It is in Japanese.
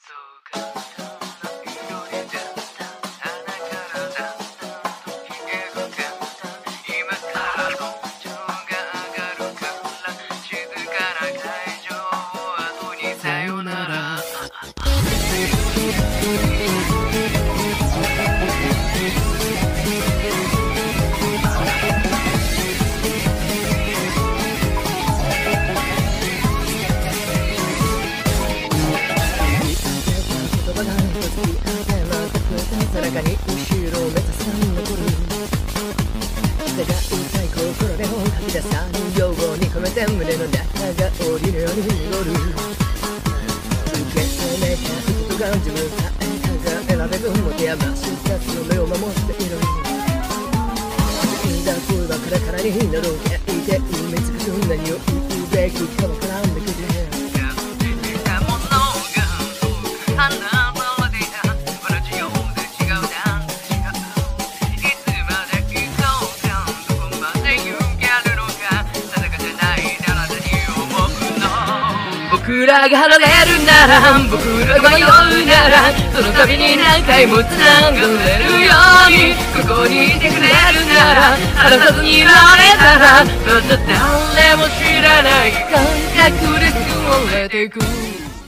そう簡単な祈りだった花からだんだんと消える簡単今からどんちょが上がるから静かな会場を後にさよなら背中に後ろを目指す残る歌が歌い心で本吐き出さぬように込めて胸の中が降りるように濁る受け止めたことが自分さえ輝べ分持て余したその目を守っている死んだ声はカラカラにのろけいて埋め尽くす何を言うべきかわからんべきでやっていたものがあな僕らが離れるなら僕らが迷うならその度に何回も繋がれるようにここにいてくれるなら離さずにいられたらまた誰も知らない感覚で救われていく